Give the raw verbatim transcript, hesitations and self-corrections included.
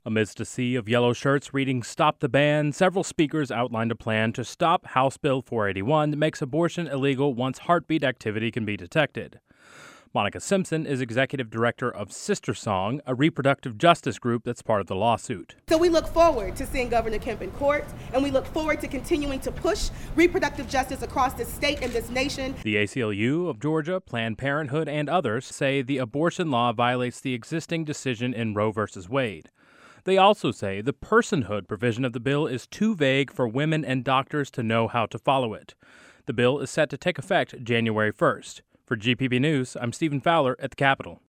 Amidst a sea of yellow shirts reading "Stop the Ban," several speakers outlined a plan to stop House Bill four eighty-one that makes abortion illegal once heartbeat activity can be detected. Monica Simpson is executive director of Sister Song, a reproductive justice group that's part of the lawsuit. So we look forward to seeing Governor Kemp in court, and we look forward to continuing to push reproductive justice across this state and this nation. The A C L U of Georgia, Planned Parenthood, and others say the abortion law violates the existing decision in Roe v. Wade. They also say the personhood provision of the bill is too vague for women and doctors to know how to follow it. The bill is set to take effect January first. For G P B News, I'm Stephen Fowler at the Capitol.